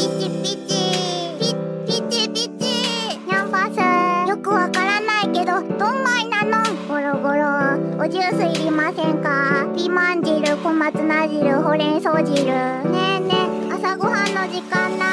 チピチピチピチキャンパスよくわからないけどどんまいなの。ゴロゴロおジュースいりませんか？ピーマン汁、小松菜汁、ほうれん草汁。ねえねえ朝ごはんの時間だ。